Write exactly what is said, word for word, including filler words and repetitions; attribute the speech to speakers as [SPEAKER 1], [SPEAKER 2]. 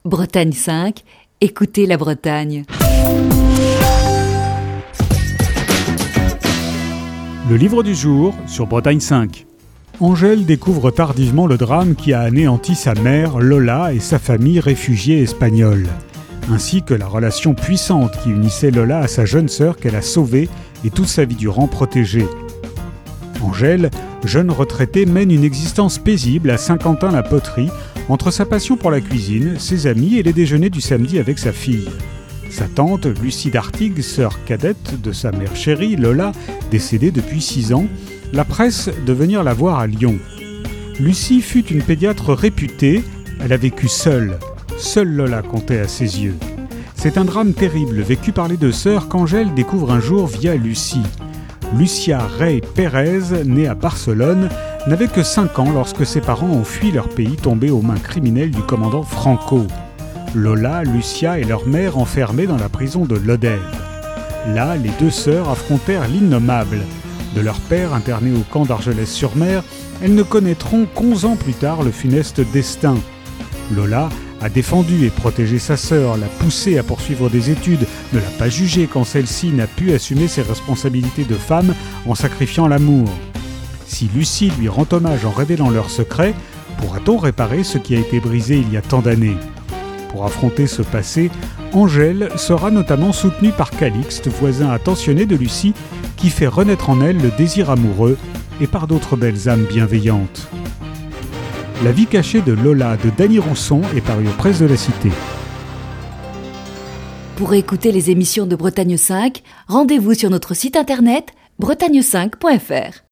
[SPEAKER 1] Bretagne cinq, écoutez la Bretagne.
[SPEAKER 2] Le livre du jour sur Bretagne cinq. Angèle découvre tardivement le drame qui a anéanti sa mère, Lola, et sa famille réfugiée espagnole, ainsi que la relation puissante qui unissait Lola à sa jeune sœur qu'elle a sauvée et toute sa vie durant protégée. Angèle, jeune retraitée, mène une existence paisible à Saint-Quentin-la-Poterie, entre sa passion pour la cuisine, ses amis et les déjeuners du samedi avec sa fille. Sa tante, Lucie d'Artigues, sœur cadette de sa mère chérie, Lola, décédée depuis six ans, la presse de venir la voir à Lyon. Lucie fut une pédiatre réputée, elle a vécu seule. Seule Lola comptait à ses yeux. C'est un drame terrible vécu par les deux sœurs qu'Angèle découvre un jour via Lucie. Lucia Rey Pérez, née à Barcelone, n'avait que cinq ans lorsque ses parents ont fui leur pays tombé aux mains criminelles du commandant Franco. Lola, Lucia et leur mère enfermées dans la prison de Lodève. Là, les deux sœurs affrontèrent l'innommable. De leur père interné au camp d'Argelès-sur-Mer, elles ne connaîtront qu'onze ans plus tard le funeste destin. Lola a défendu et protégé sa sœur, l'a poussée à poursuivre des études, ne l'a pas jugée quand celle-ci n'a pu assumer ses responsabilités de femme en sacrifiant l'amour. Si Lucie lui rend hommage en révélant leur secret, pourra-t-on réparer ce qui a été brisé il y a tant d'années ? Pour affronter ce passé, Angèle sera notamment soutenue par Calixte, voisin attentionné de Lucie, qui fait renaître en elle le désir amoureux, et par d'autres belles âmes bienveillantes. La vie cachée de Lola de Dany Rousson est parue aux Presses de la Cité.
[SPEAKER 1] Pour écouter les émissions de Bretagne cinq, rendez-vous sur notre site internet bretagne cinq point f r.